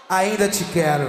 Ainda te quero.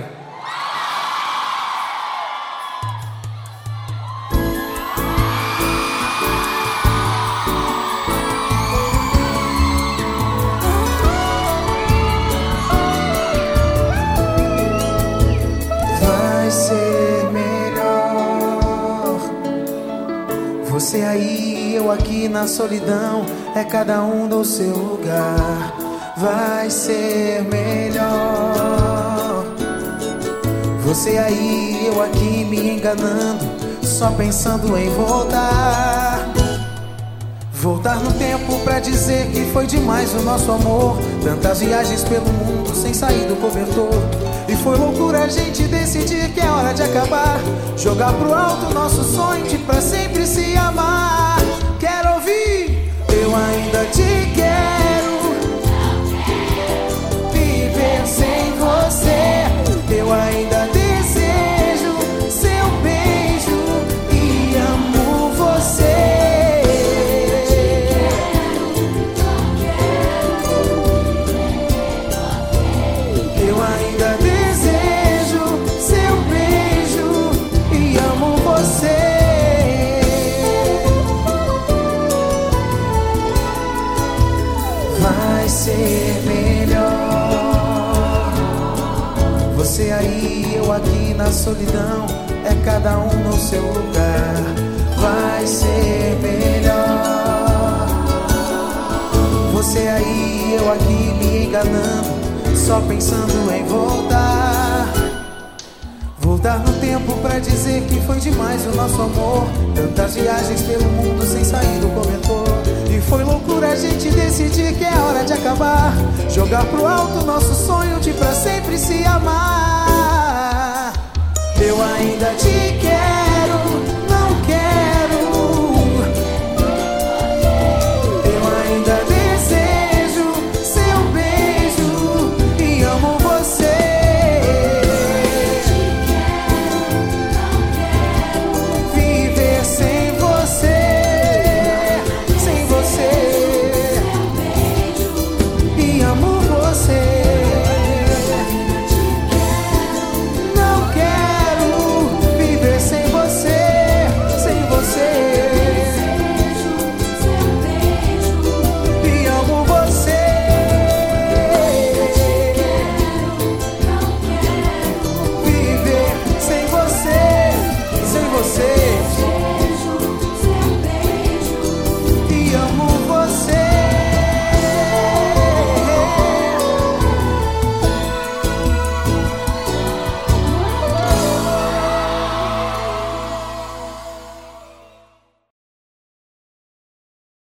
Vai ser melhor. Você aí, eu aqui na solidão. É cada um no seu lugar. Vai ser melhor. Você aí, eu aqui me enganando, só pensando em voltar. Voltar no tempo pra dizer que foi demais o nosso amor. Tantas viagens pelo mundo sem sair do cobertor. E foi loucura a gente decidir que é hora de acabar. Jogar pro alto nosso sonho de pra sempre se amar. Quero ouvir, eu ainda te quero. Viver sem você, eu ainda desejo seu beijo e amo você. Eu ainda desejo seu beijo e amo você. Vai ser melhor. Você aí, eu aqui na solidão. É cada um no seu lugar. Vai ser melhor. Você aí, eu aqui me enganando, só pensando em voltar. Voltar no tempo pra dizer que foi demais o nosso amor. Tantas viagens pelo mundo sem sair do cobertor. E foi loucura a gente decidir que é hora de acabar. Jogar pro alto nosso sonho de pra sempre se amar. Eu ainda te quero.